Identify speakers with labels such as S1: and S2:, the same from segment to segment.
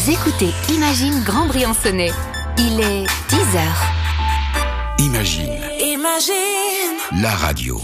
S1: Vous écoutez Imagine Grand Briançonnais. Il est 10h.
S2: Imagine. La radio.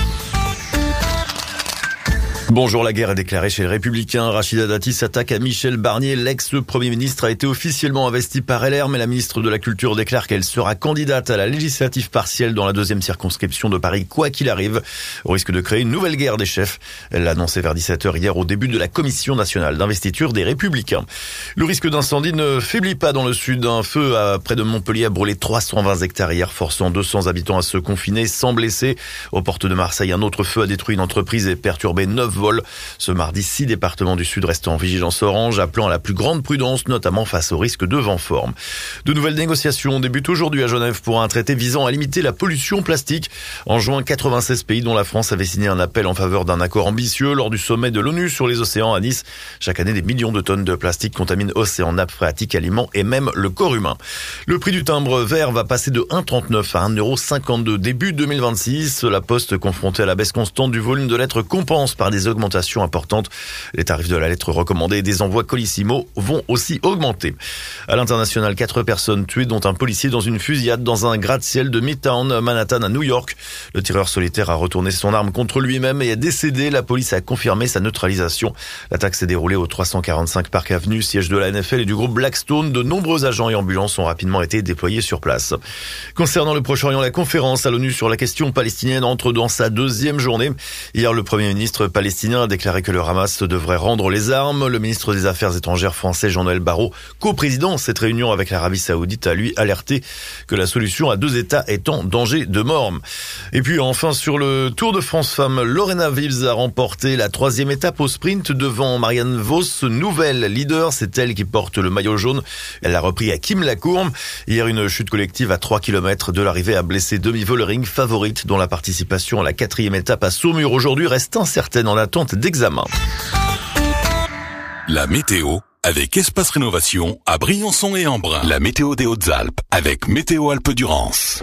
S3: Bonjour, la guerre est déclarée chez les Républicains. Rachida Dati s'attaque à Michel Barnier. L'ex-premier ministre a été officiellement investi par LR, mais la ministre de la Culture déclare qu'elle sera candidate à la législative partielle dans la 2e circonscription de Paris, quoi qu'il arrive, au risque de créer une nouvelle guerre des chefs. Elle l'a annoncé vers 17h hier au début de la Commission nationale d'investiture des Républicains. Le risque d'incendie ne faiblit pas dans le sud. Un feu près de Montpellier a brûlé 320 hectares hier, forçant 200 habitants à se confiner sans blessés. Aux portes de Marseille, un autre feu a détruit une entreprise et perturbé 9 vols. Ce mardi, 6 départements du Sud restent en vigilance orange, appelant à la plus grande prudence, notamment face au risque de vent fort. De nouvelles négociations débutent aujourd'hui à Genève pour un traité visant à limiter la pollution plastique. En juin, 96 pays, dont la France, avaient signé un appel en faveur d'un accord ambitieux lors du sommet de l'ONU sur les océans à Nice. Chaque année, des millions de tonnes de plastique contaminent océans, nappes phréatiques, aliments et même le corps humain. Le prix du timbre vert va passer de 1,39 à 1,52 € début 2026. La Poste, confrontée à la baisse constante du volume de lettres, compense par des augmentations importantes. Les tarifs de la lettre recommandée et des envois Colissimo vont aussi augmenter. À l'international, 4 personnes tuées, dont un policier dans une fusillade dans un gratte-ciel de Midtown, Manhattan, à New York. Le tireur solitaire a retourné son arme contre lui-même et est décédé. La police a confirmé sa neutralisation. L'attaque s'est déroulée au 345 Park Avenue, siège de la NFL et du groupe Blackstone. De nombreux agents et ambulances ont rapidement été déployés sur place. Concernant le Proche-Orient, la conférence à l'ONU sur la question palestinienne entre dans sa 2e journée. Hier, le Premier ministre palestinien a déclaré que le Hamas devrait rendre les armes. Le ministre des Affaires étrangères français Jean-Noël Barrot, co-président cette réunion avec l'Arabie Saoudite, a lui alerté que la solution à 2 États est en danger de mort. Et puis enfin, sur le Tour de France Femmes, Lorena Wiels a remporté la 3e étape au sprint devant Marianne Vos, nouvelle leader. C'est elle qui porte le maillot jaune. Elle l'a repris à Kim Lacourbe. Hier, une chute collective à 3 km de l'arrivée a blessé Demi Vollering, favorite, dont la participation à la 4e étape à Saumur aujourd'hui reste incertaine en attente d'examen.
S2: La météo avec Espace Rénovation à Briançon et Embrun. La météo des Hautes-Alpes avec Météo Alpes-Durance.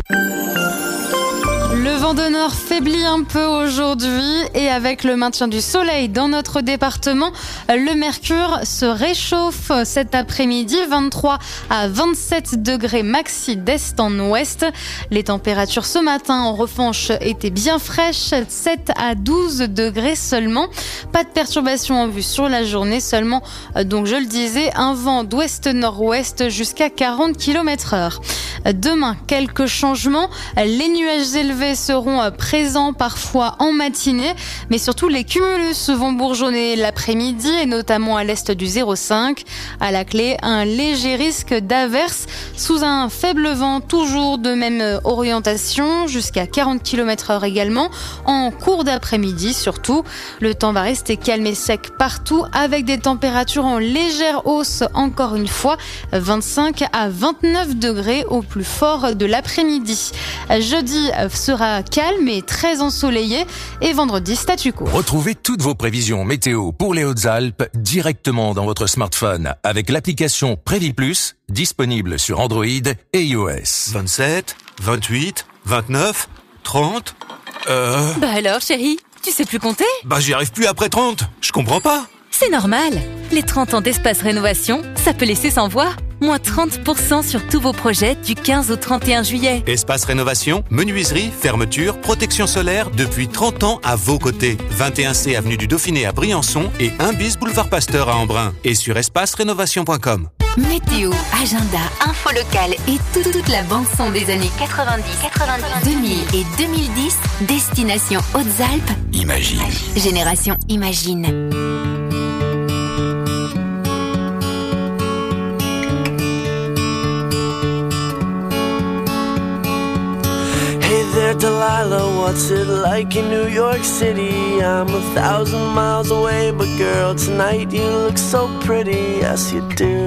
S4: Le vent de nord faiblit un peu aujourd'hui et avec le maintien du soleil dans notre département, le mercure se réchauffe cet après-midi, 23 à 27 degrés maxi d'est en ouest. Les températures ce matin en revanche étaient bien fraîches, 7 à 12 degrés seulement. Pas de perturbation en vue sur la journée, seulement, donc je le disais, un vent d'ouest-nord-ouest jusqu'à 40 km/h. Demain, quelques changements, les nuages élevés seront présents parfois en matinée, mais surtout les cumulus vont bourgeonner l'après-midi et notamment à l'est du 0,5. À la clé, un léger risque d'averse sous un faible vent, toujours de même orientation, jusqu'à 40 km/h également, en cours d'après-midi surtout. Le temps va rester calme et sec partout avec des températures en légère hausse encore une fois, 25 à 29 degrés au plus fort de l'après-midi. Jeudi sera calme et très ensoleillé et vendredi statu quo.
S5: Retrouvez toutes vos prévisions météo pour les Hautes-Alpes directement dans votre smartphone avec l'application Prévis Plus, disponible sur Android et iOS.
S6: 27, 28, 29, 30...
S7: Bah alors chérie, tu sais plus compter ?
S6: Bah j'y arrive plus après 30, je comprends pas.
S7: C'est normal. Les 30 ans d'Espace Rénovation, ça peut laisser sans voix. Moins 30% sur tous vos projets du 15 au 31 juillet.
S6: Espace Rénovation, menuiserie, fermeture, protection solaire, depuis 30 ans à vos côtés. 21C avenue du Dauphiné à Briançon et 1 bis boulevard Pasteur à Embrun. Et sur espacerénovation.com.
S1: Météo, agenda, info locale et toute la bande-son des années 90, 2000 et 2010. Destination Hautes-Alpes.
S2: Imagine.
S1: Génération Imagine.
S8: There, Delilah, what's it like in New York City? I'm 1,000 miles away, but girl, tonight you look so pretty, yes you do.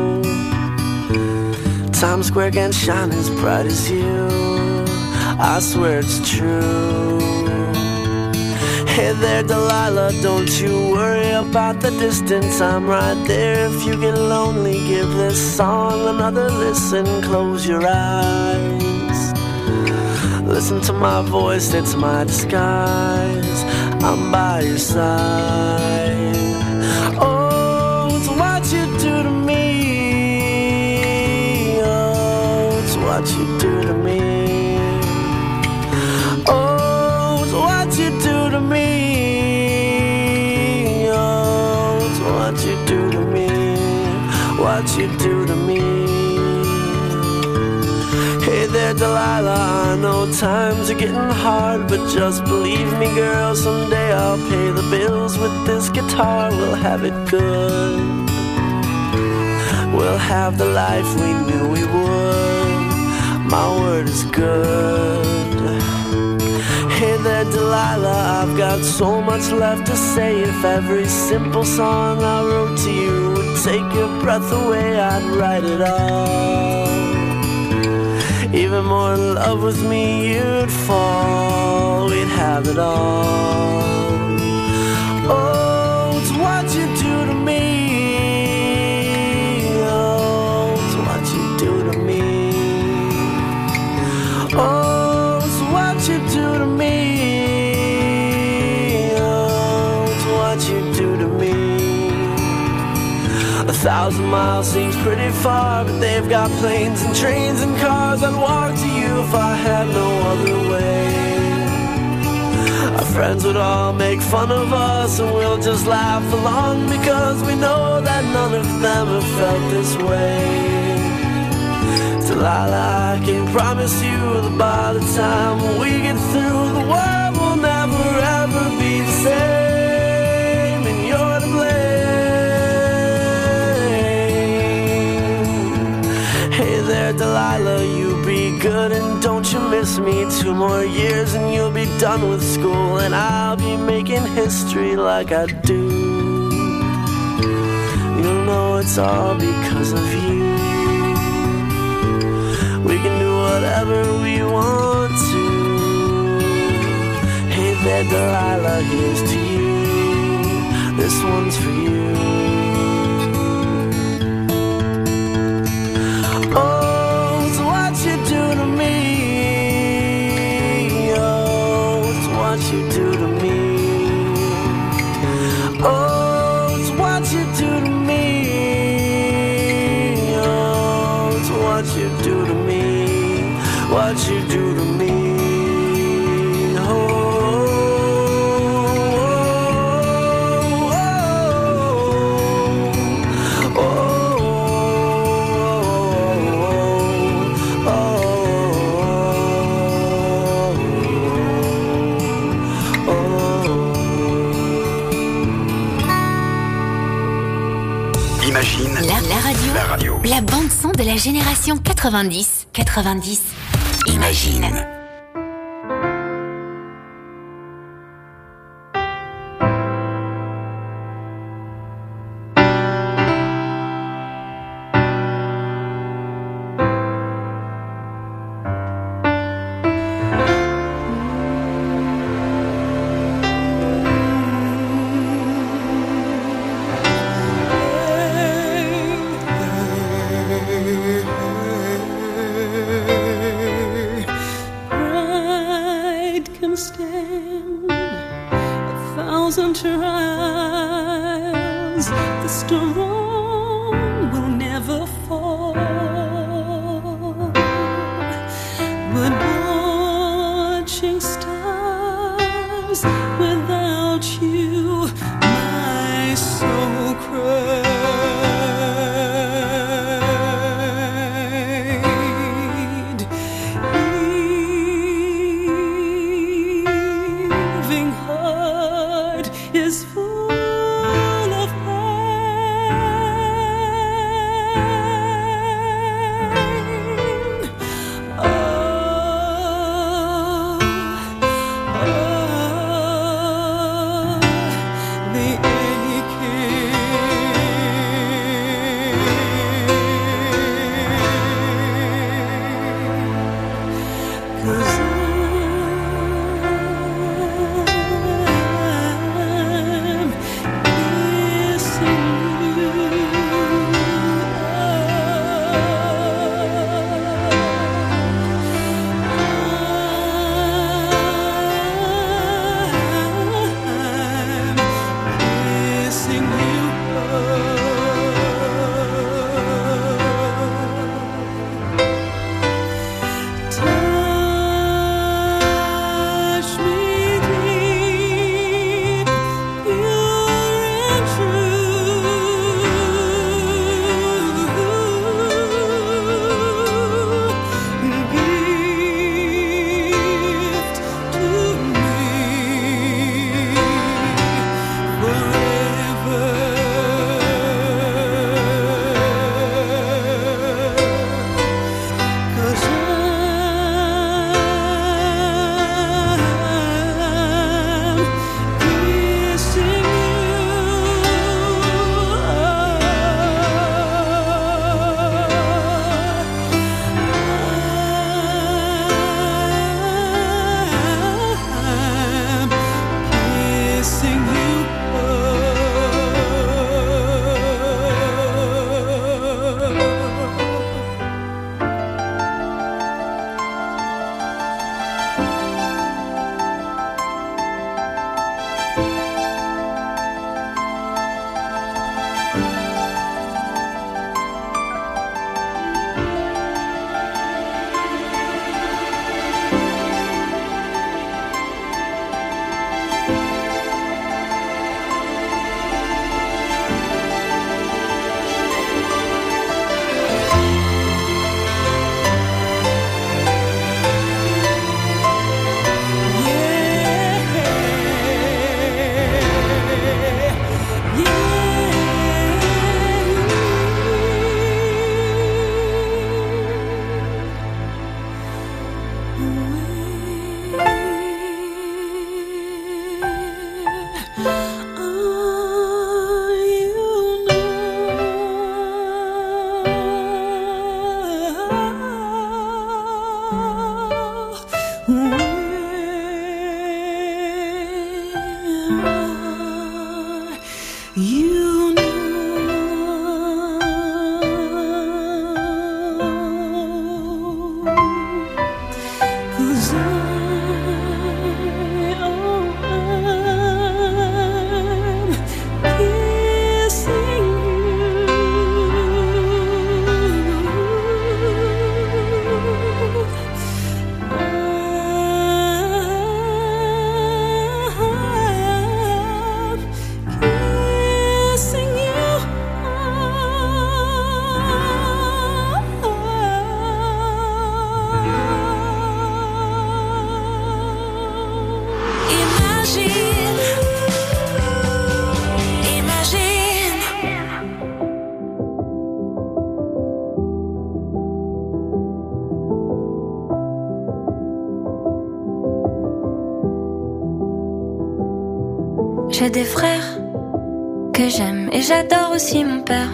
S8: Times Square can't shine as bright as you, I swear it's true. Hey there, Delilah, don't you worry about the distance, I'm right there. If you get lonely, give this song another listen, close your eyes. Listen to my voice, it's my disguise, I'm by your side. Oh, it's what you do to me what you do to me, what you do to me. Hey there, Delilah, I know times are getting hard, but just believe me, girl, someday I'll pay the bills with this guitar. We'll have it good. We'll have the life we knew we would. My word is good. Hey there, Delilah, I've got so much left to say. If every simple song I wrote to you would take your breath away, I'd write it all. Even more in love with me you'd fall. We'd have it all. Oh, it's what you do to me. Oh, it's what you do to me. Oh, it's what you do to me. Oh, it's what you do to me. 1,000 miles seems pretty far, but they've got planes and trains and cars. I'd walk to you if I had no other way. Our friends would all make fun of us, and we'll just laugh along, because we know that none of them have felt this way. Delilah, I can promise you that by the time we get through, the world will never ever be the same, and you're to blame. Hey there, Delilah, you be good and don't you miss me. 2 more years and you'll be done with school, and I'll be making history like I do. You'll know it's all because of you. We can do whatever we want to. Hey there, Delilah, here's to you. This one's for you. Oh, it's what you do to me. Oh, it's what you do to me. Oh, it's what you do to me. Oh, it's what you do to me. What you do to me. Oh, oh, oh, oh, oh, oh, oh.
S2: Imagine
S1: La radio. La bande son de la génération 90. Imagine.
S9: Is full of pain. J'ai des frères que j'aime et j'adore aussi mon père.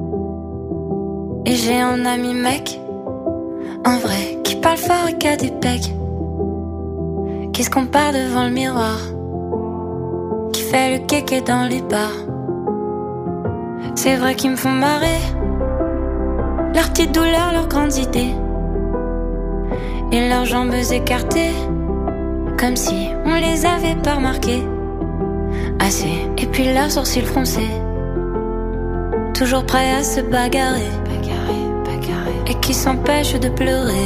S9: Et j'ai un ami mec, un vrai, qui parle fort et qui a des pecs, qui se compare devant le miroir, qui fait le kéké dans les bars. C'est vrai qu'ils me font marrer, leurs petites douleurs, leurs grandes idées, et leurs jambes écartées, comme si on les avait pas remarquées assez. Et puis leurs sourcils froncés, toujours prêts à se bagarrer, et qui s'empêchent de pleurer,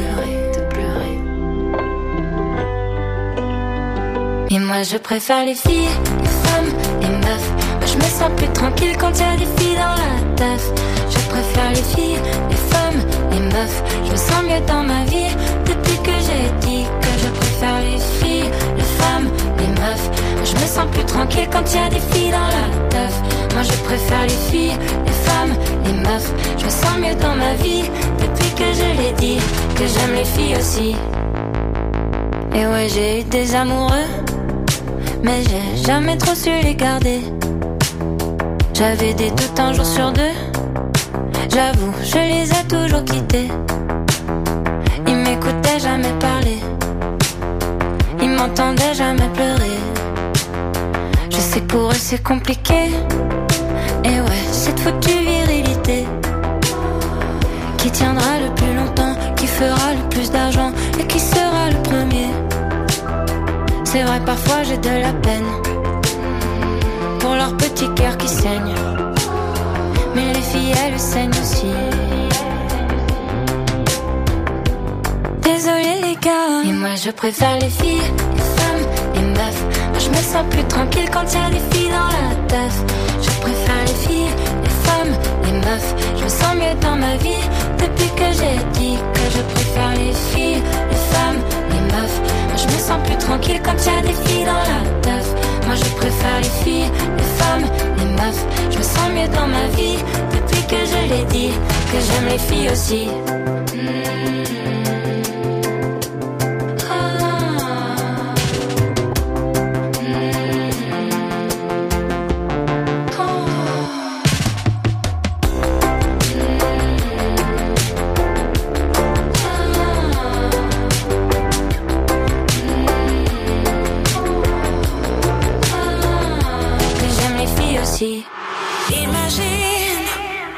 S9: Et moi je préfère les filles, les femmes, les meufs. Moi je me sens plus tranquille quand y'a des filles dans la teuf. Je préfère les filles, les femmes, les meufs. Je me sens mieux dans ma vie depuis que j'ai dit que je préfère les filles, les femmes, les meufs. Moi je me sens plus tranquille quand y'a des filles dans la teuf. Moi je préfère les filles, les femmes, les meufs. Je me sens mieux dans ma vie depuis que je l'ai dit, que j'aime les filles aussi. Et ouais, j'ai eu des amoureux, mais j'ai jamais trop su les garder. J'avais des doutes un jour sur deux, j'avoue, je les ai toujours quittés. Ils m'écoutaient jamais parler, ils m'entendaient jamais pleurer. Je sais que pour eux c'est compliqué, et ouais, cette foutue virilité qui tiendra le plus longtemps, qui fera le plus d'argent et qui sera le premier. C'est vrai, parfois j'ai de la peine pour leur petit cœur qui saigne, mais les filles elles saignent aussi. Désolée les gars, et moi je préfère les filles, les femmes, les meufs. Moi je me sens plus tranquille quand y'a des filles dans la teuf. Je préfère les filles, les femmes, les meufs. Je me sens mieux dans ma vie depuis que j'ai dit que je préfère les filles, les femmes, les meufs. Moi je me sens plus tranquille quand y'a des filles dans la teuf. Moi je préfère les filles, les femmes, les meufs. Je me sens mieux dans ma vie depuis que je l'ai dit, que j'aime les filles aussi. Imagine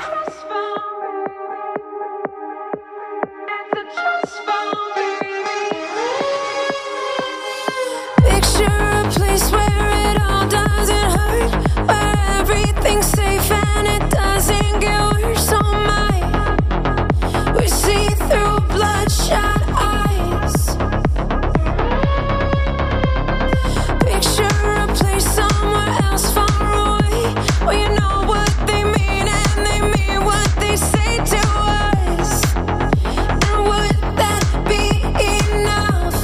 S9: picture a place where it all doesn't hurt, where everything's safe and it doesn't get worse. Oh my, we see through bloodshot eyes. Picture a place somewhere else far away, where you know what they mean and they mean what they say to us. And would that be enough?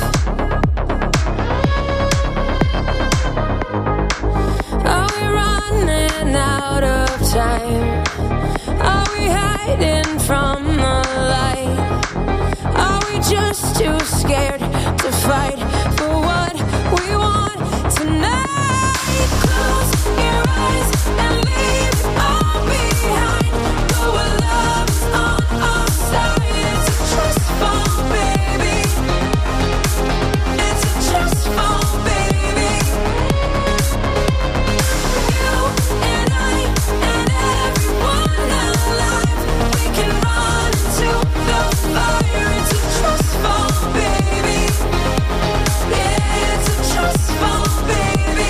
S9: Are we running out of time? Are we hiding from the light? Are we just too scared to fight for what we want tonight? Close your eyes and leave it all behind. But when love is on our side, it's a trust fall, baby. It's a trust fall, baby. You and I and everyone alive, we can run into the fire. It's a trust fall, baby. Yeah, it's a trust fall, baby.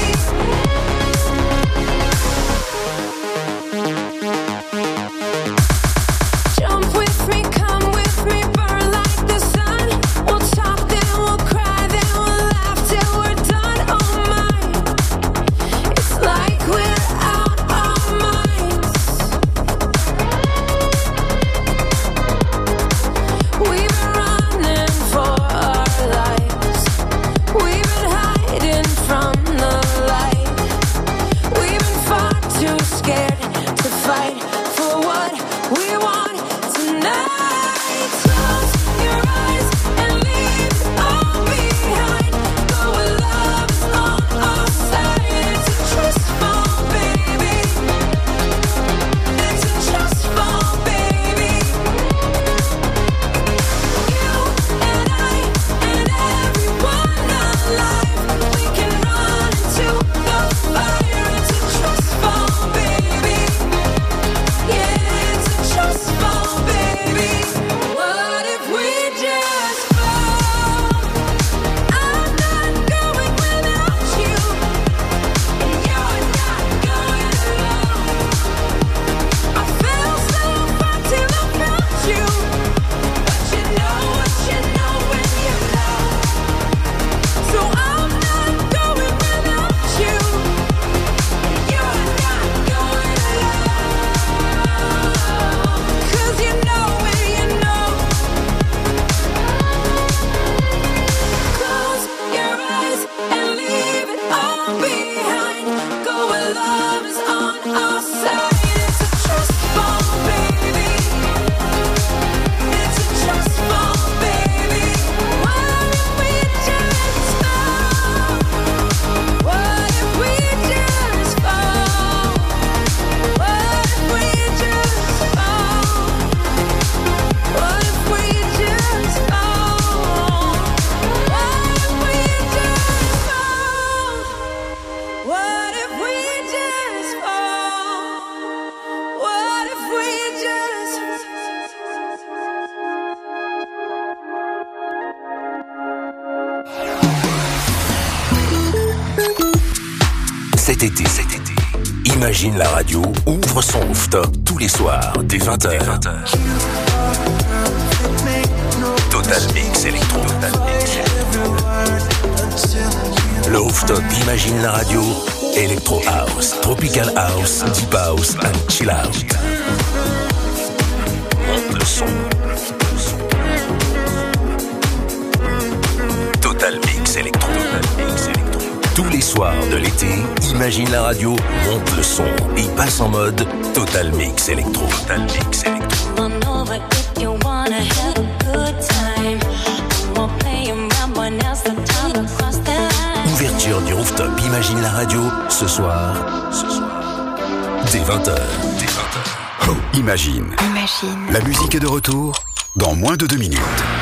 S9: Jump with me, come with me, burn like the sun. We'll talk, then we'll cry, then we'll laugh till we're done. Oh my, it's like we're out our minds. We've been running for our lives. We've been hiding from the light. We've been far too scared to fight for what we want tonight. Close your eyes and leave it all behind. But when love is on our side, it's a trust
S5: cet été, Imagine la radio ouvre son rooftop tous les soirs dès 20h. Total Mix Electro. Le rooftop Imagine la radio, Electro House, Tropical House, Deep House and Chill Out. Monte le son. Total Mix Electro. Tous les soirs de l'été, Imagine la radio monte le son et passe en mode Total Mix Electro. Total Mix Electro. Ouverture du rooftop Imagine la radio ce soir dès 20h.
S2: Oh, Imagine. La musique est de retour dans moins de 2 minutes.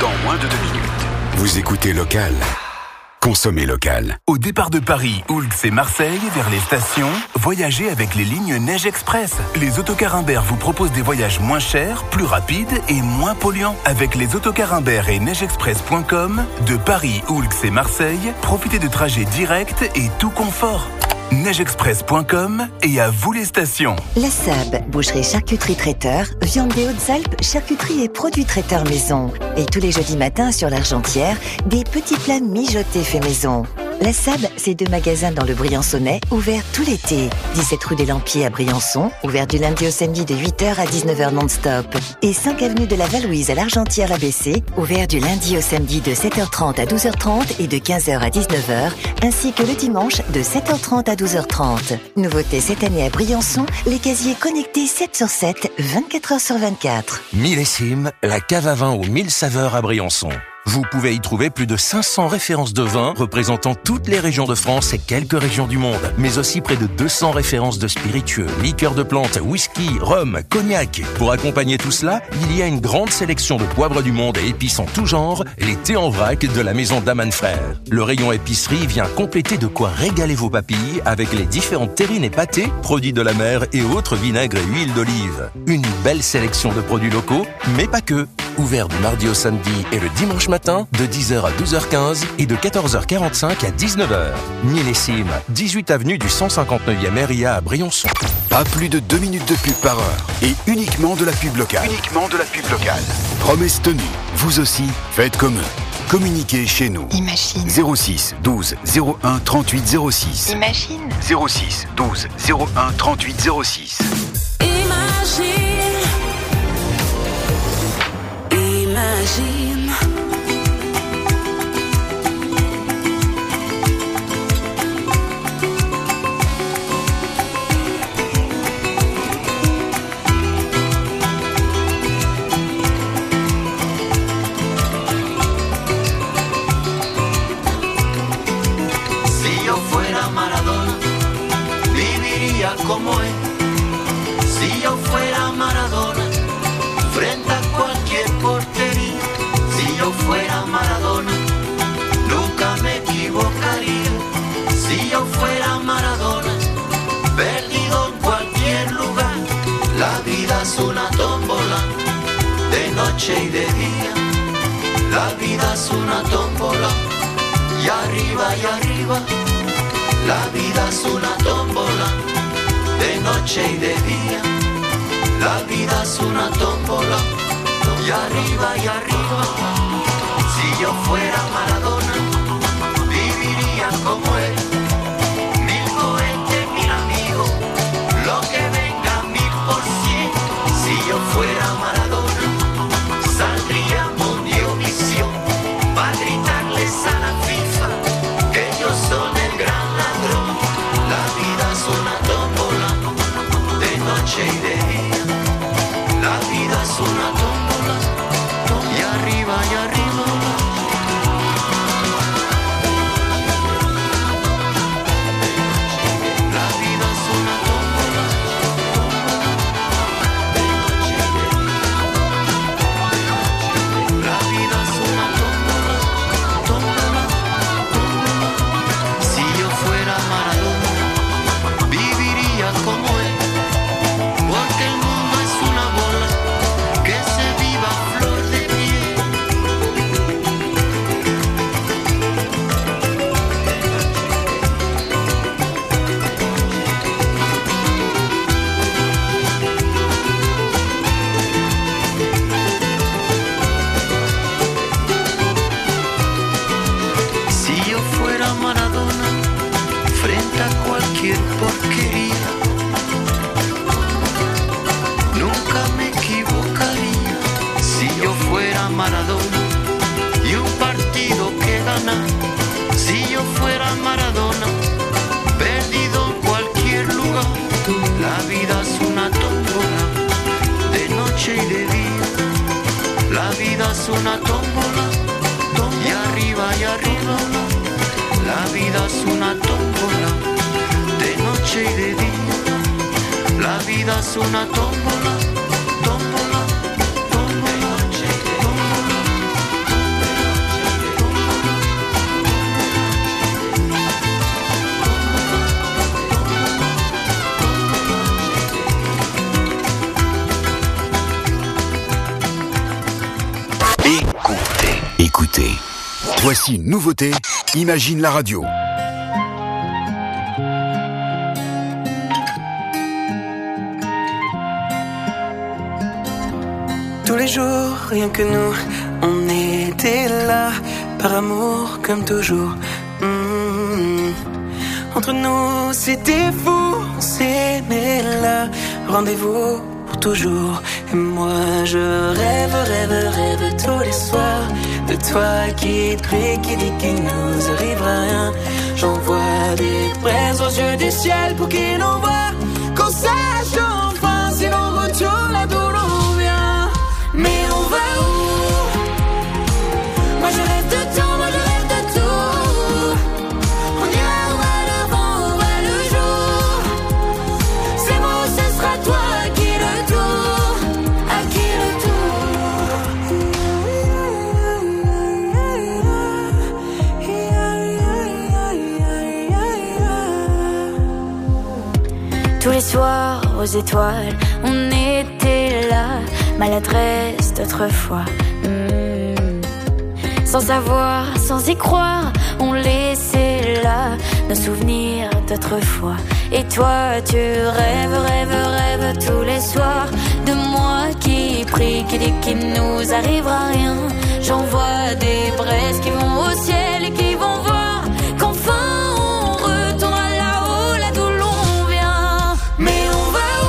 S2: Vous écoutez Local. Consommez local.
S10: Au départ de Paris, Oulx et Marseille, vers les stations, voyagez avec les lignes Neige Express. Les autocars Imbert vous proposent des voyages moins chers, plus rapides et moins polluants. Avec les autocars Imbert et neigeexpress.com, de Paris, Oulx et Marseille, profitez de trajets directs et tout confort. neigeexpress.com et à vous les stations.
S11: La SAB, boucherie charcuterie traiteur, viande des Hautes-Alpes, charcuterie et produits traiteurs maison. Et tous les jeudis matins sur l'Argentière, des petits plats mijotés faits maison. La SAB, c'est 2 magasins dans le Briançonnais, ouverts tout l'été. 17 rue des Lampiers à Briançon, ouvert du lundi au samedi de 8h à 19h non-stop. Et 5 avenue de la Valouise à l'Argentière-l'ABC, ouvert du lundi au samedi de 7h30 à 12h30 et de 15h à 19h, ainsi que le dimanche de 7h30 à 12h30. Nouveauté cette année à Briançon, les casiers connectés 7/7, 24h/24.
S5: Millésime, la cave à vin aux 1000 saveurs à Briançon. Vous pouvez y trouver plus de 500 références de vins représentant toutes les régions de France et quelques régions du monde, mais aussi près de 200 références de spiritueux, liqueurs de plantes, whisky, rhum, cognac. Pour accompagner tout cela, il y a une grande sélection de poivres du monde et épices en tout genre, les thés en vrac de la maison Daman Frères. Le rayon épicerie vient compléter de quoi régaler vos papilles avec les différentes terrines et pâtés, produits de la mer et autres vinaigres et huiles d'olive. Une belle sélection de produits locaux, mais pas que. Ouvert du mardi au samedi et le dimanche matin de 10h à 12h15 et de 14h45 à 19h. Millésime, 18 avenue du 159e RIA à Briançon.
S2: Pas plus de 2 minutes de pub par heure et uniquement de la pub locale. Promesse tenue, vous aussi, faites comme eux. Communiquez chez nous.
S1: Imagine.
S2: 06 12 01 38 06.
S1: Imagine.
S2: 06 12 01 38 06.
S12: Imagine.
S13: Si yo fuera Maradona, viviría como él. Si yo fuera Maradona, frente a cualquier portería. Si yo fuera Maradona, nunca me equivocaría. Si yo fuera Maradona, perdido en cualquier lugar. La vida es una tómbola, de noche y de día. La vida es una tómbola, y arriba, la vida es una tómbola, de noche y de día. La vida es una tómbola, y arriba, si yo fuera Maradona, viviría como él. 1000 cohetes, 1000 amigos, lo que venga 1000%. Si yo fuera Maradona, saldría Mundiovisión, para gritarles a la FIFA que ellos son el gran ladrón. La vida es una tómbola, de noche y de día. La vida es una tómbola, y arriba, porquería. Nunca me equivocaría si yo fuera Maradona y un partido que gana. Si yo fuera Maradona, perdido en cualquier lugar. La vida es una tómbola, de noche y de día. La vida es una tómbola, y arriba y arriba. La vida es una tómbola, de noche y de día. La vida es una tómbola, tómbola, tómbola, de noche y de
S2: Écoutez. Voici une nouveauté. Imagine la radio.
S8: Tous les jours, rien que nous, on était là, par amour comme toujours. Entre nous, c'était fou, on s'aimait là, rendez-vous pour toujours. Et moi, je rêve tous les soirs de toi qui prie, qui dit qu'il nous arrivera rien. J'envoie des braises aux yeux du ciel pour qu'il nous voie, qu'on sache enfin si l'on retourne là d'où l'on vient. Mais on va où? Moi je rêve de temps, moi je rêve de tout. On ira où va le vent, où va le jour. C'est moi ou ce sera toi, à qui le tour, à qui le tour. Tous les soirs aux étoiles, on était là, maladresse d'autrefois. Sans savoir, sans y croire, on laissait là nos souvenirs d'autrefois. Et toi, tu rêves tous les soirs de moi qui prie, qui dit qu'il nous arrivera rien. J'envoie des braises qui vont au ciel et qui vont voir qu'enfin on retourne là-haut, là d'où l'on vient. Mais on va où?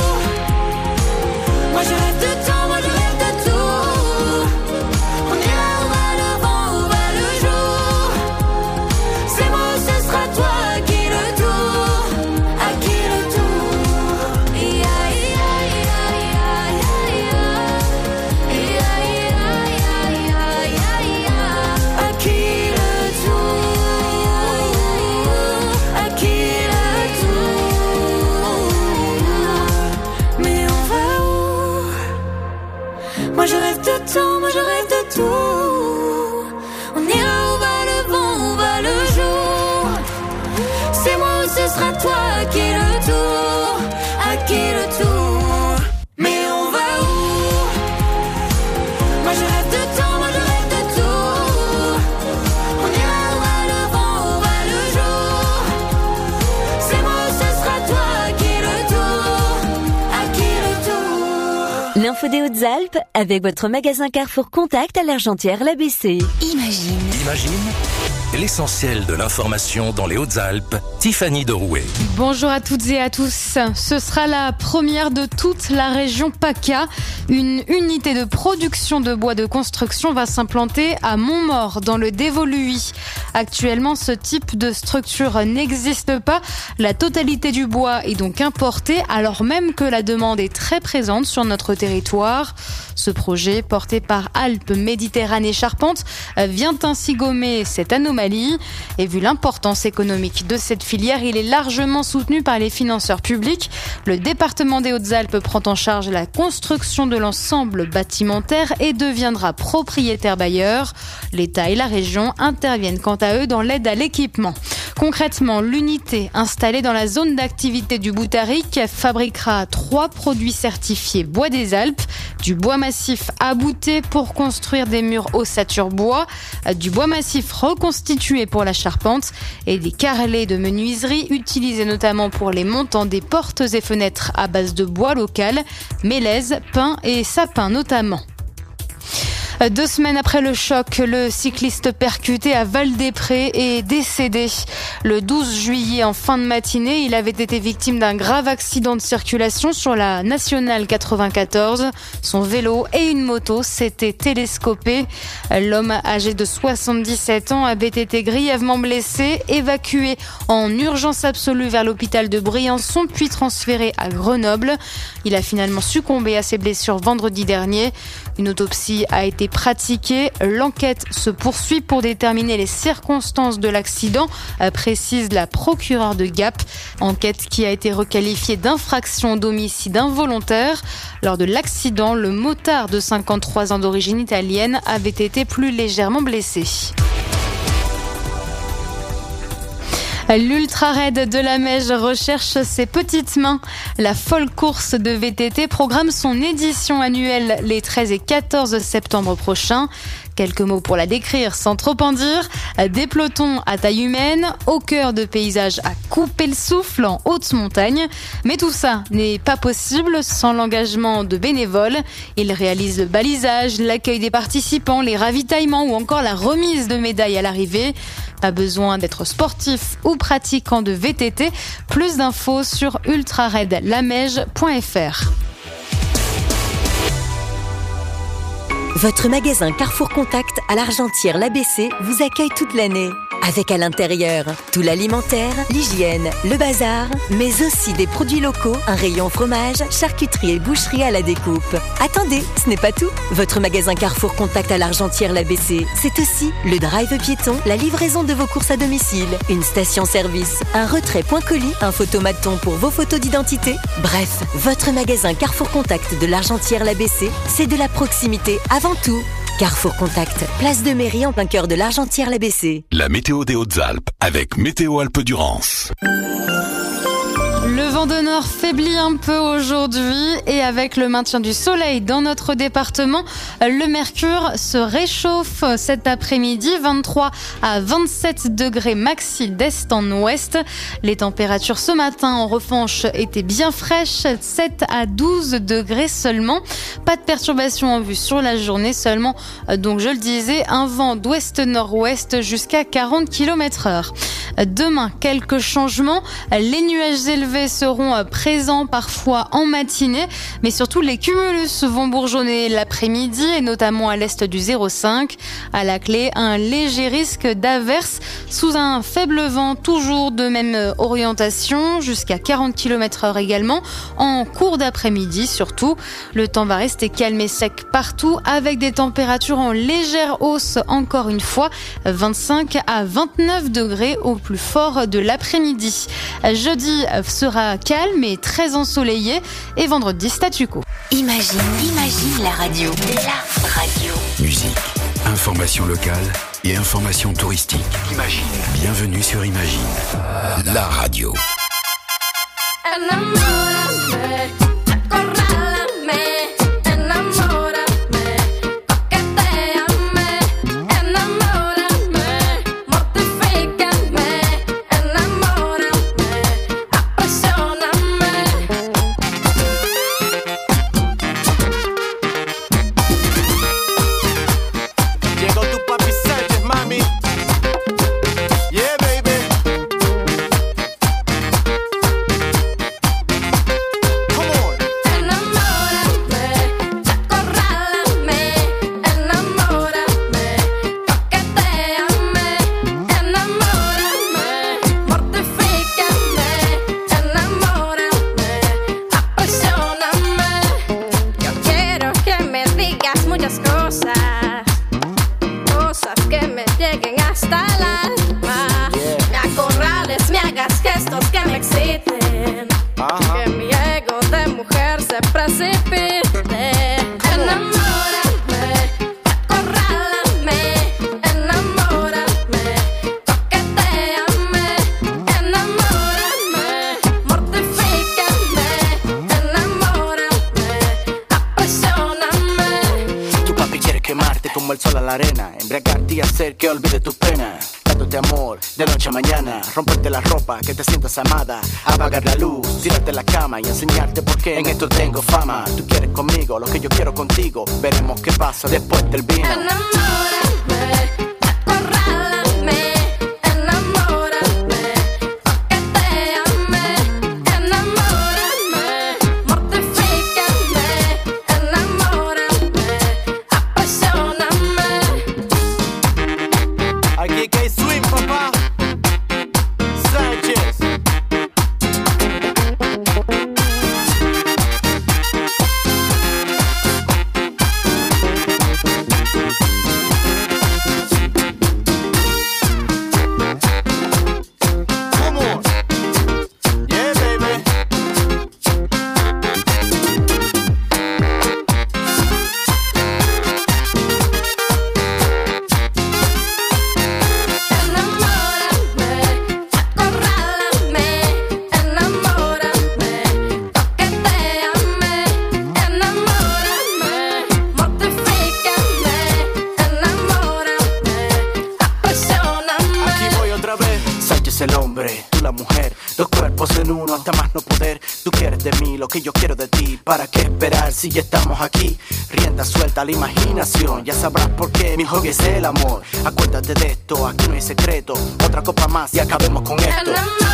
S8: Moi je rêve de temps, moi je rêve de tout. On ira où va le vent, où va le jour. C'est moi ou ce sera toi, à qui le tour, à qui le tour. À qui le tour, à qui le tour. Mais on va où? Moi je rêve de temps, moi je rêve de tout. On ira où va le vent, où va le jour. C'est moi ou ce sera toi, à qui le tour, à qui le tour. Mais on va où? Moi je rêve de temps, moi je rêve de tout. On ira où va le vent, où va le jour. C'est moi ou ce sera toi, à qui le tour, à qui le tour.
S7: L'info des Hautes-Alpes avec votre magasin Carrefour Contact à l'Argentière, l'ABC.
S1: Imagine.
S5: L'essentiel de l'information dans les Hautes-Alpes, Tiffany Derouet.
S4: Bonjour à toutes et à tous. Ce sera la première de toute la région PACA. Une unité de production de bois de construction va s'implanter à Montmort, dans le Dévoluy. Actuellement, ce type de structure n'existe pas. La totalité du bois est donc importée, alors même que la demande est très présente sur notre territoire. Ce projet, porté par Alpes Méditerranée Charpente, vient ainsi gommer cette anomalie. Et vu l'importance économique de cette filière, il est largement soutenu par les financeurs publics. Le département des Hautes-Alpes prend en charge la construction de l'ensemble bâtimentaire et deviendra propriétaire bailleur. L'État et la région interviennent quant à eux dans l'aide à l'équipement. Concrètement, l'unité installée dans la zone d'activité du Boutaric fabriquera 3 produits certifiés Bois des Alpes, du bois massif abouté pour construire des murs ossature bois, du bois massif reconstitué pour la charpente et des carrelets de menuiserie utilisés notamment pour les montants des portes et fenêtres à base de bois local, mélèze, pin et sapin notamment. 2 semaines après le choc, le cycliste percuté à Val-des-Prés est décédé. Le 12 juillet, en fin de matinée, il avait été victime d'un grave accident de circulation sur la nationale 94. Son vélo et une moto s'étaient télescopés. L'homme âgé de 77 ans avait été grièvement blessé, évacué en urgence absolue vers l'hôpital de Briançon, puis transféré à Grenoble. Il a finalement succombé à ses blessures vendredi dernier. Une autopsie a été pratiquée. L'enquête se poursuit pour déterminer les circonstances de l'accident, précise la procureure de Gap. Enquête qui a été requalifiée d'infraction d'homicide involontaire. Lors de l'accident, le motard de 53 ans d'origine italienne avait été plus légèrement blessé. L'Ultra Raid de la Meije recherche ses petites mains. La folle course de VTT programme son édition annuelle les 13 et 14 septembre prochains. Quelques mots pour la décrire sans trop en dire. Des pelotons à taille humaine, au cœur de paysages à couper le souffle en haute montagne. Mais tout ça n'est pas possible sans l'engagement de bénévoles. Ils réalisent le balisage, l'accueil des participants, les ravitaillements ou encore la remise de médailles à l'arrivée. Pas besoin d'être sportif ou pratiquant de VTT. Plus d'infos sur ultraredlamege.fr.
S14: Votre magasin Carrefour Contact à l'Argentière l'ABC vous accueille toute l'année. Avec à l'intérieur tout l'alimentaire, l'hygiène, le bazar, mais aussi des produits locaux, un rayon fromage, charcuterie et boucherie à la découpe. Attendez, ce n'est pas tout. Votre magasin Carrefour Contact à l'Argentière l'ABC, c'est aussi le drive piéton, la livraison de vos courses à domicile, une station-service, un retrait point colis, un photomaton pour vos photos d'identité. Bref, votre magasin Carrefour Contact de l'Argentière l'ABC, c'est de la proximité avant tout. Carrefour Contact, place de mairie en plein cœur de l'Argentière l'ABC.
S2: La météo des Hautes-Alpes avec Météo Alpes-Durance.
S4: Le vent de nord faiblit un peu aujourd'hui et avec le maintien du soleil dans notre département, le mercure se réchauffe cet après-midi, 23 à 27 degrés maxi d'est en ouest. Les températures ce matin en revanche étaient bien fraîches, 7 à 12 degrés seulement. Pas de perturbations en vue sur la journée seulement, donc je le disais, un vent d'ouest-nord-ouest jusqu'à 40 km/h. Demain, quelques changements, les nuages élevés seront présents parfois en matinée, mais surtout les cumulus vont bourgeonner l'après-midi et notamment à l'est du 0,5. À la clé, un léger risque d'averse sous un faible vent, toujours de même orientation, jusqu'à 40 km/h également, en cours d'après-midi surtout. Le temps va rester calme et sec partout avec des températures en légère hausse encore une fois, 25 à 29 degrés au plus fort de l'après-midi. Jeudi sera calme et très ensoleillé et vendredi statu quo.
S1: Imagine la radio. La radio.
S2: Musique, information locale et information touristique. Imagine. Bienvenue sur Imagine, la radio.
S15: Como el sol a la arena, embriagarte y hacer que olvide tus penas. dándote amor de noche a mañana. Romperte la ropa, que te sientas amada. Apagar la luz, tirarte en la cama y enseñarte por qué en esto tengo fama. Tú quieres conmigo, lo que yo quiero contigo. Veremos qué pasa después del vino. El hombre, tú la mujer, dos cuerpos en uno hasta más no poder. Tú quieres de mí lo que yo quiero de ti. ¿Para qué esperar si ya estamos aquí? Rienda suelta a la imaginación, ya sabrás por qué mi hobby es el amor. Acuérdate de esto, aquí no hay secreto. Otra copa más y acabemos con esto.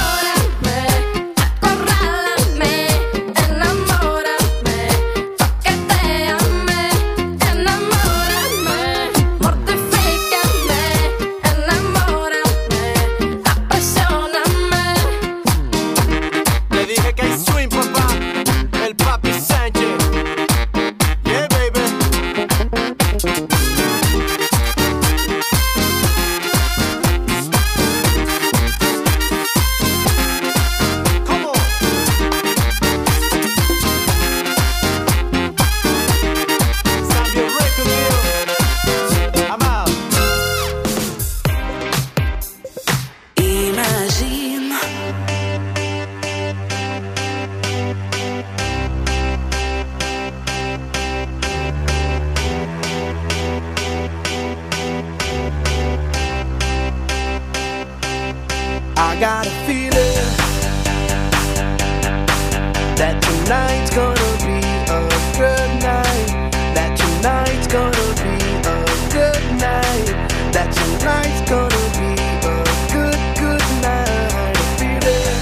S15: I got a feeling that tonight's gonna be a good night. That tonight's gonna be a good night. That tonight's gonna be a good night. A feeling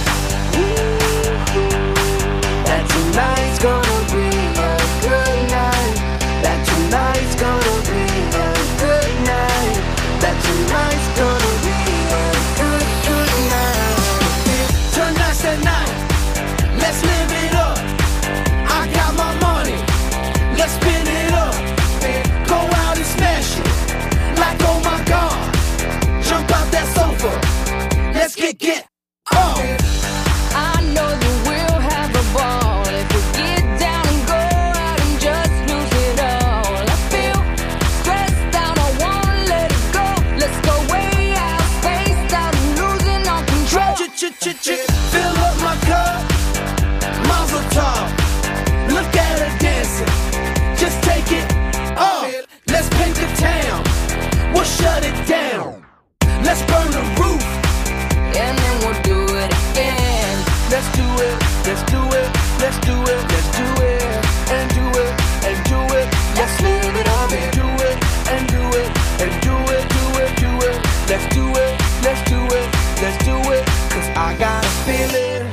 S15: that tonight's gonna be a good night. That tonight's gonna be a good night. That tonight's gonna be a good night. Tonight's the night. Let's live it up. I got my money. Let's spin it up. Go out and smash it. Like oh my God. Jump out that sofa. Let's get on.
S16: I know that we'll have a ball if we get down and go out and just lose it all. I feel stressed out, I wanna let it go. Let's go way out, spaced out, and losing all control.
S15: Fill up my cup, Mazel tov. Look at her dancing, just take it off. Let's paint the town, we'll shut it down. Let's burn the roof,
S16: and then we'll do it again.
S15: Let's do it, let's do it, let's do it, let's do it, and do it, and do it. Let's live it up and do it, and do it, and do it, do it, do it. Let's do it, let's do it, let's do it. Cause I got a feeling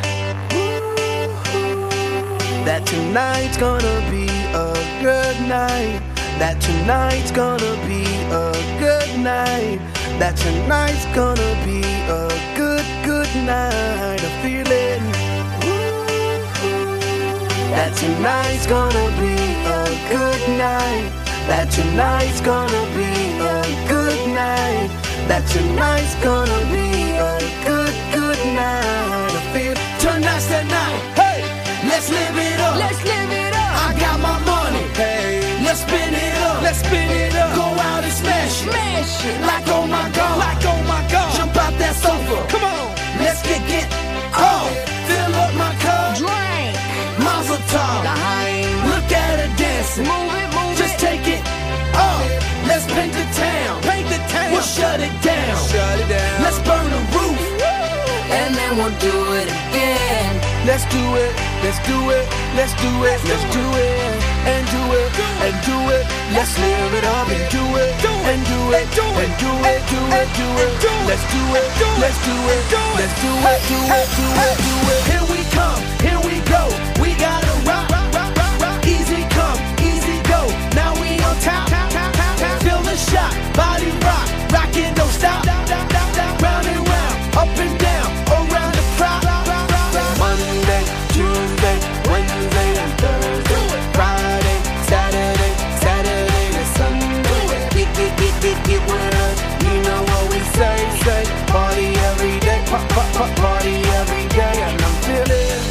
S15: that tonight's gonna be a good night. That tonight's gonna be a good night. That tonight's gonna be a good night. A feeling that tonight's gonna be a good night. That tonight's gonna be a good night. That tonight's gonna be a good night. I feel tonight's the night. Hey, let's live it up.
S16: Let's live it up.
S15: I got my money. Hey, let's spin it up. Let's spin it up. Go out and smash it.
S16: Smash it.
S15: Like oh my God.
S16: Like oh my God.
S15: Jump out that sofa.
S16: Come on.
S15: Let's get on. Fill up my cup.
S16: Drink.
S15: Mazel tov. Look at her dancing.
S16: Move it, move
S15: Just
S16: it.
S15: take it off. Let's paint the town.
S16: Paint the town.
S15: We'll shut it down.
S16: Shut it down.
S15: gonna do it again. Let's do it, let's do it, let's do it, let's do it, and do it, and do it. Let's live it up and do it, and do it, and do it, do it, do it. Let's do it, let's do it, let's do it, do it, do it, do it. Here we come, here we go. We gotta rock, rock, rock, rock. Easy come, easy go. Now we on top. Feel the shot, body rock, rock it, don't stop. Round and round, up and down, around the clock. Monday, Tuesday, Wednesday and Thursday, Friday, Saturday, Saturday to Sunday. Get with us, you know what we say. Party every day, party every day, and I'm feeling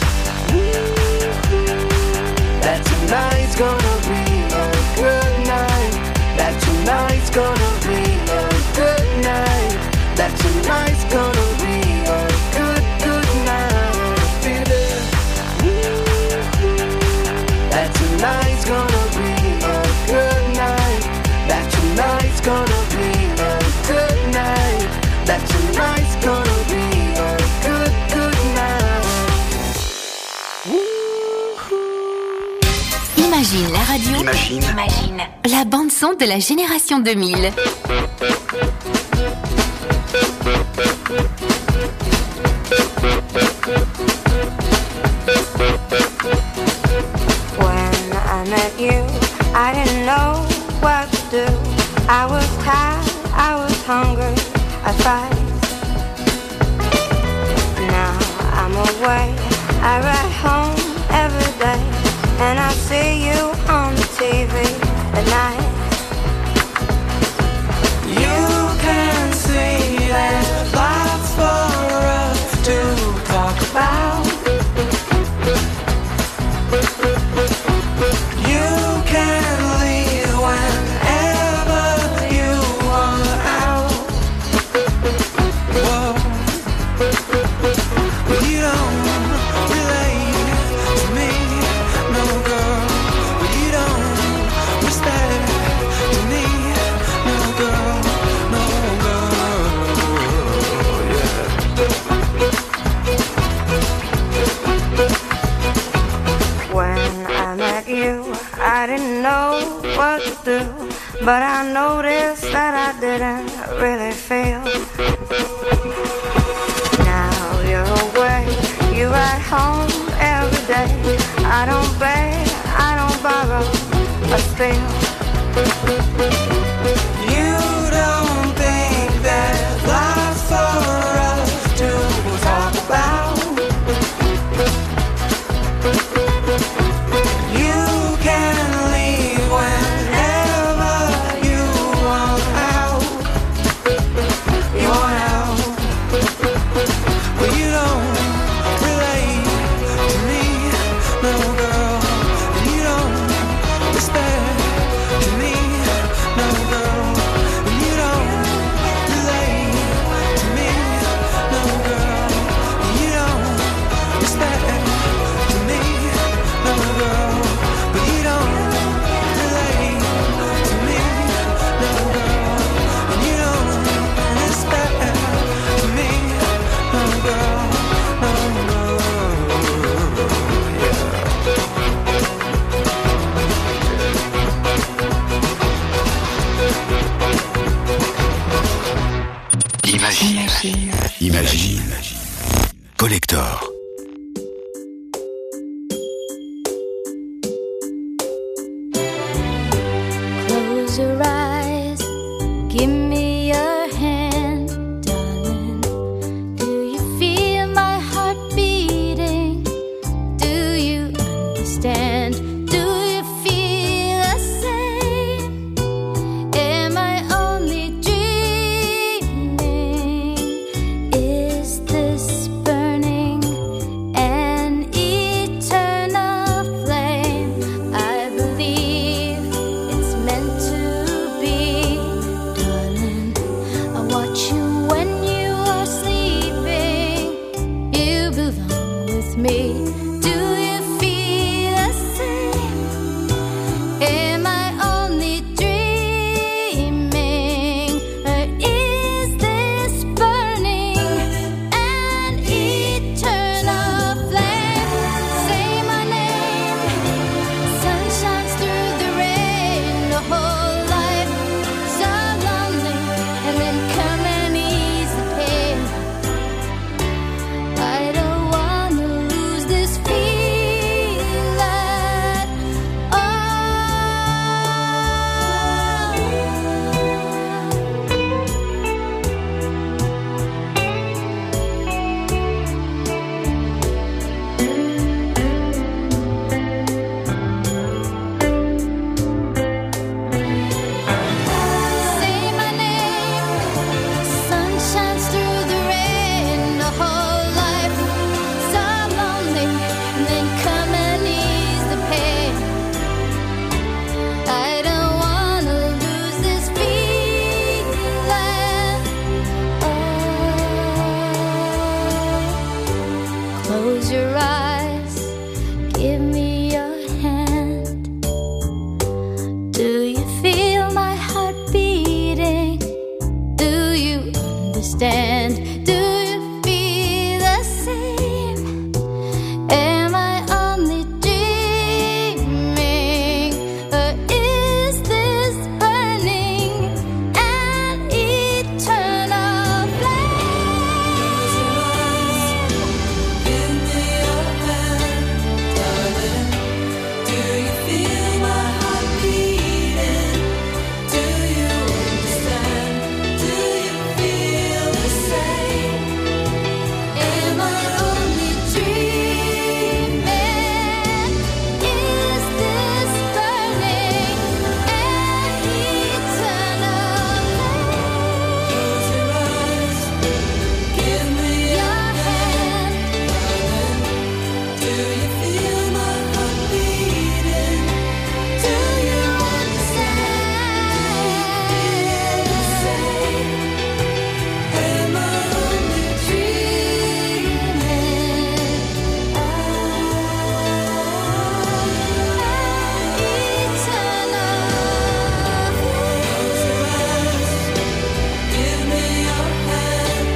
S15: that tonight's gonna be a good night. That tonight's gonna be a good night. That tonight's gonna be a good night. I'm feeling that tonight's gonna be a good night. That tonight's gonna be a good night. That tonight's gonna be a good night.
S1: Imagine la radio. Imagine. La bande son de la génération 2000.
S17: When I met you, I didn't know what to do. I was tired, I was hungry, I fight. Now I'm away, I ride home every day, and I see you on the TV at night. You can see there's lots for us to talk about. You can leave whenever you want out. Whoa. But you don't relate to me, no girl. But you don't respect to me, no girl, no girl. Yeah. When I met you, I didn't know what to do, but I noticed that I didn't really feel. Now you're away, you ride home every day. I don't beg, I don't borrow, I steal. You don't think there's lots for us to talk about. You can leave whenever you want out. You want out. But you don't relate to me, no girl. You don't respect to me, no girl. You don't relate to me, no girl. You don't respect to me, no girl. But you don't relate to me, no girl. And you don't respect to me, no girl, no girl.
S2: Imagine. Collector.
S9: Close your eyes, give me your hand, darling. Do you feel my heart beating? Do you understand? Do you feel the same? Am I only dreaming? Is this burning an eternal flame? I believe it's meant to be. Do you feel my heart beating? Do you understand? Do you feel the same? Am I only dreaming? Or is this burning an eternal flame? Give me your hand, darling. Do you feel my heart beating? Do you understand? Do you feel the same? Am I only dreaming? Is this burning an eternal flame? Close your eyes, give me your hand, darling. Do you feel my heart beating? Do you understand? Do you feel the same? Am I only dreaming? Give me your hand.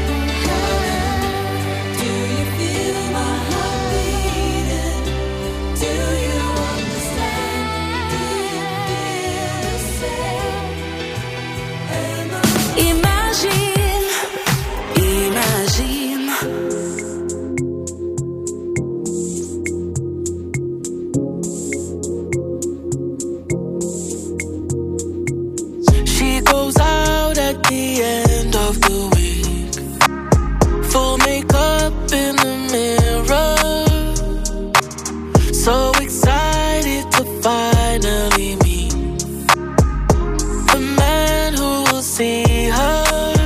S9: Do you feel my heart beating? Do you understand? Do you feel the same? Imagine, imagine.
S17: She goes out at the end of the week, full makeup in the mirror, so excited to finally meet the man who will see her.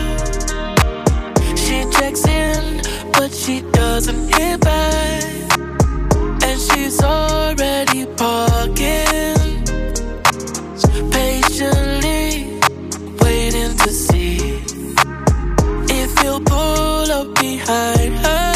S17: She checks in, but she doesn't hear back, and she's already parking, patiently waiting to see if he'll pull up behind her.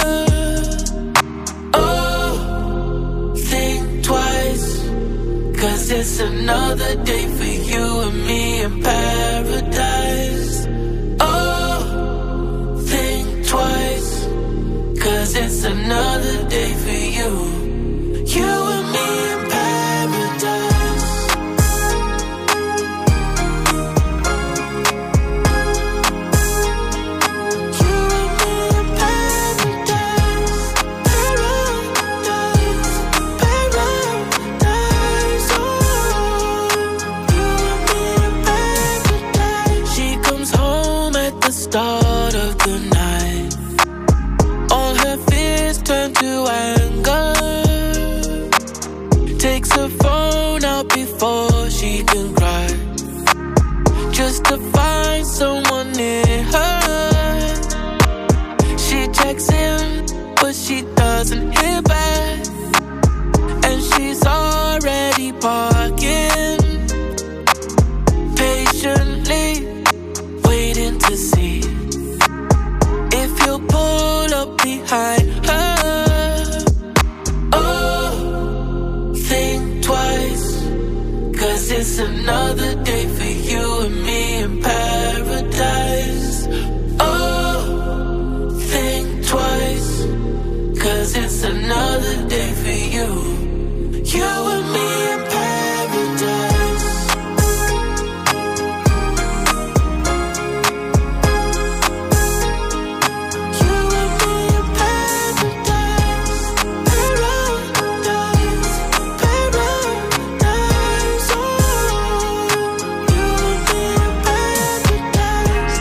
S17: Oh, think twice, 'cause it's another day for you and me in paradise. Oh, think twice, 'cause it's another day for you and me in paradise. You and me in paradise, paradise, paradise. Oh, you and me in paradise. She comes home at the start of the night. All her fears turn to anger. Takes her phone out before she can cry, just to find someone near her. She checks in, but she doesn't hear back, and she's already parking, patiently waiting to see if he'll pull up behind her. Oh, think twice, 'cause it's another day for you and me in paradise. Oh, think twice, 'cause it's another day for you and me in paradise. You and me in paradise, paradise, paradise. Oh, you and me in paradise.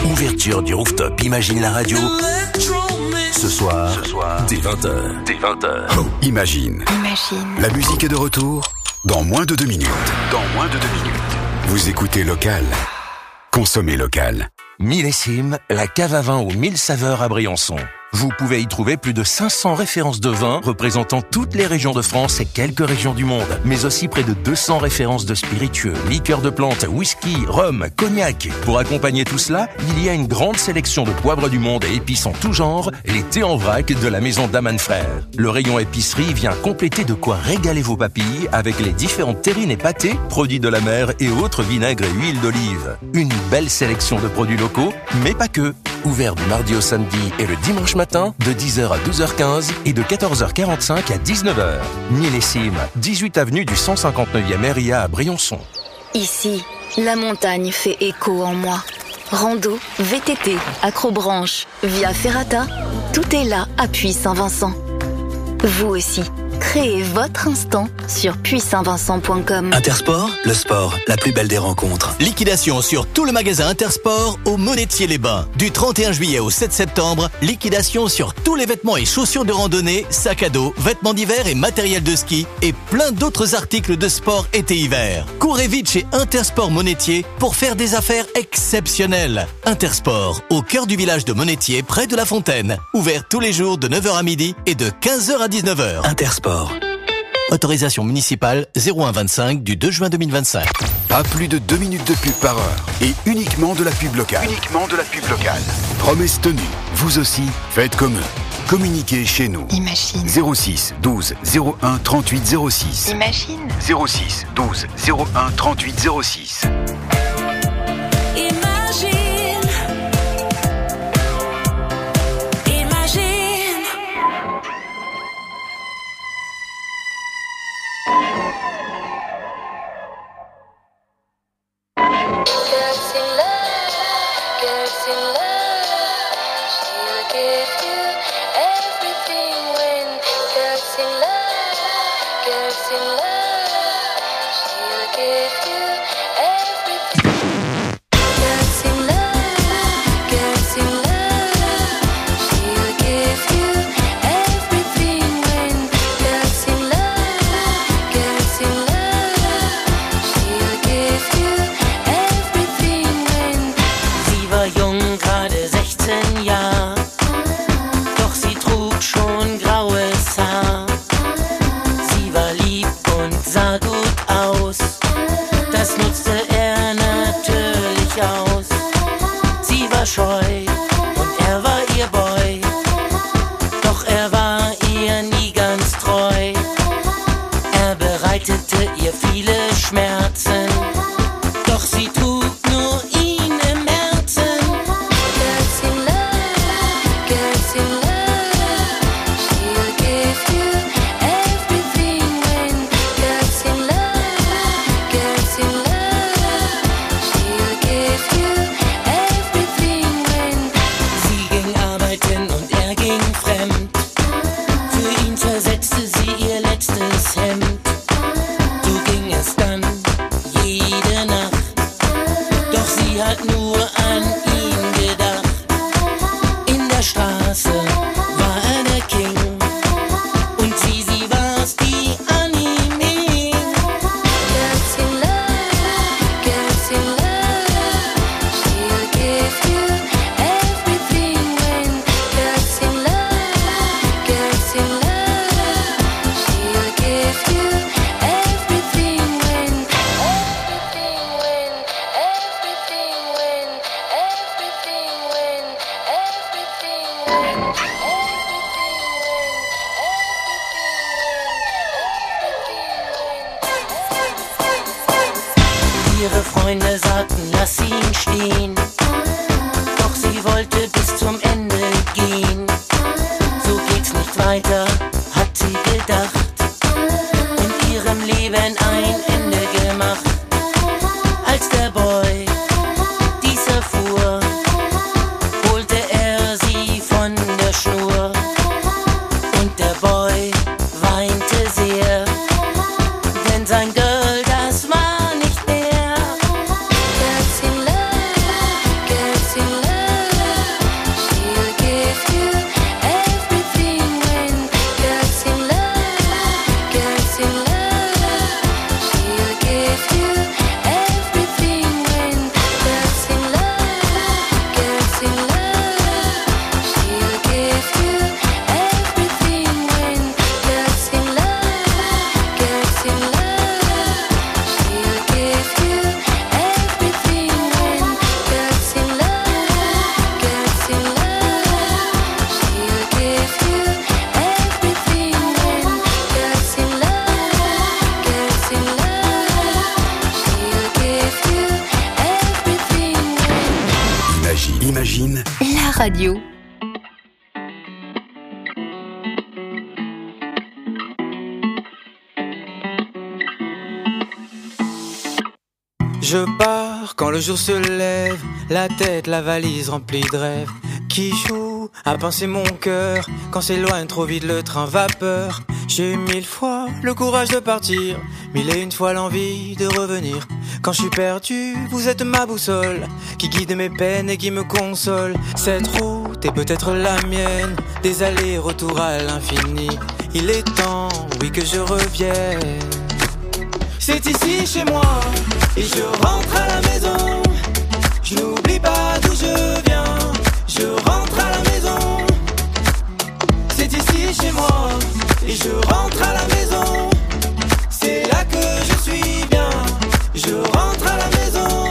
S5: Ouverture du rooftop Imagine la radio. Ce soir, dès 20h.
S2: Imagine. La musique est de retour dans moins de 2 minutes. Vous écoutez Local. Consommez local.
S5: Millésime, la cave à vin aux 1000 saveurs à Briançon. Vous pouvez y trouver plus de 500 références de vins représentant toutes les régions de France et quelques régions du monde, mais aussi près de 200 références de spiritueux, liqueurs de plantes, whisky, rhum, cognac. Pour accompagner tout cela, il y a une grande sélection de poivres du monde et épices en tout genre, les thés en vrac de la maison Daman Frères. Le rayon épicerie vient compléter de quoi régaler vos papilles avec les différentes terrines et pâtés, produits de la mer et autres vinaigres et huiles d'olive. Une belle sélection de produits locaux, mais pas que. Ouvert du mardi au samedi et le dimanche matin, de 10h à 12h15 et de 14h45 à 19h. Millésime, 18 avenue du 159e RIA à Briançon.
S18: Ici, la montagne fait écho en moi. Rando, VTT, acrobranche, via ferrata, tout est là à Puy-Saint-Vincent. Vous aussi, créez votre instant sur puy-saint-vincent.com.
S19: Intersport, le sport, la plus belle des rencontres. Liquidation sur tout le magasin Intersport au Monétier-les-Bains. Du 31 juillet au 7 septembre, liquidation sur tous les vêtements et chaussures de randonnée, sacs à dos, vêtements d'hiver et matériel de ski et plein d'autres articles de sport été-hiver. Courez vite chez Intersport Monétier pour faire des affaires exceptionnelles. Intersport, au cœur du village de Monétier, près de la Fontaine. Ouvert tous les jours de 9h à midi et de 15h à 19h. Intersport. Autorisation municipale 0125 du 2 juin 2025.
S2: Pas plus de 2 minutes de pub par heure et uniquement de la pub locale. Promesse tenue. Vous aussi, faites comme eux. Communiquez chez nous.
S1: Imagine.
S2: 06 12 01 38 06.
S1: Imagine.
S2: 06 12 01 38 06.
S20: Ihre Freunde sagten, lass ihn stehen. Doch sie wollte bis zum Ende gehen. So geht's nicht weiter, hat sie gedacht. Und ihrem Leben ein Ende gemacht. Als der Boy dies erfuhr, holte er sie von der Schnur. Und der Boy weinte sehr, denn sein Girl, das war nicht mehr.
S2: Imagine
S1: la radio.
S21: Je pars quand le jour se lève, la tête, la valise remplie de rêves, qui joue à pincer mon cœur, quand s'éloigne trop vite le train vapeur. J'ai eu 1000 fois le courage de partir, 1001 fois l'envie de revenir. Quand je suis perdu, vous êtes ma boussole, qui guide mes peines et qui me console. Cette route est peut-être la mienne, des allers-retours à l'infini. Il est temps, oui, que je revienne. C'est ici chez moi, et je rentre à la maison. Je n'oublie pas d'où je viens, je rentre à la maison. C'est ici chez moi, et je rentre à la maison. C'est là que je suis bien, je rentre à la maison.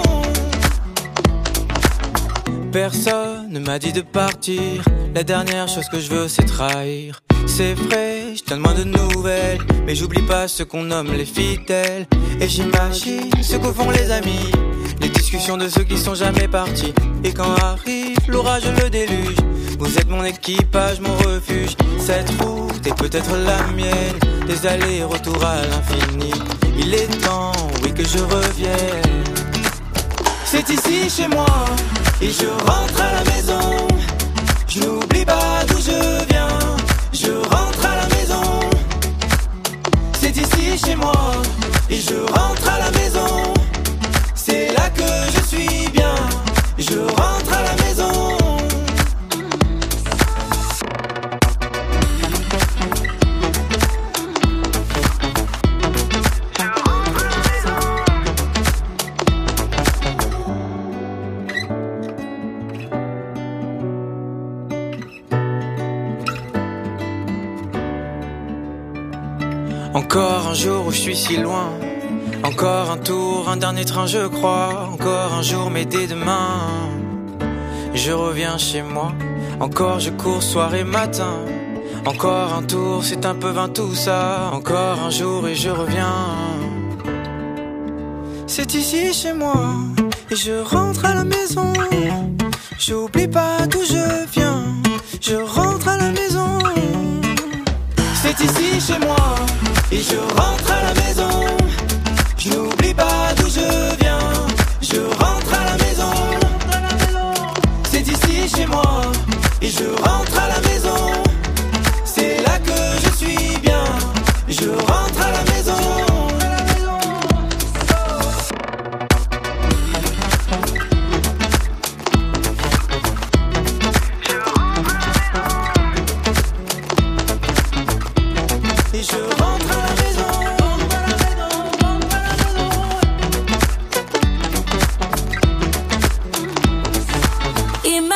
S21: Personne ne m'a dit de partir, la dernière chose que je veux c'est trahir. C'est vrai, je donne moins de nouvelles, mais j'oublie pas ce qu'on nomme les fidèles. Et j'imagine ce que font les amis, les discussions de ceux qui sont jamais partis. Et quand arrive l'orage, le déluge, vous êtes mon équipage, mon refuge. Cette route est peut-être la mienne, des allers-retours à l'infini. Il est temps, oui, que je revienne. C'est ici chez moi, et je rentre à la maison. Je n'oublie pas d'où je viens, je rentre à la maison. C'est ici chez moi, et je rentre à la maison. C'est là que je suis bien, je rentre à la maison. Encore un jour où je suis si loin, encore un tour, un dernier train je crois. Encore un jour mais dès demain je reviens chez moi. Encore je cours soir et matin, encore un tour, c'est un peu vain tout ça. Encore un jour et je reviens. C'est ici chez moi, et je rentre à la maison. J'oublie pas d'où je viens, je rentre à la maison. C'est ici chez moi, et je rentre à la maison. Je n'oublie pas d'où je viens, je rentre à la maison. C'est ici chez moi, et je rentre à la maison.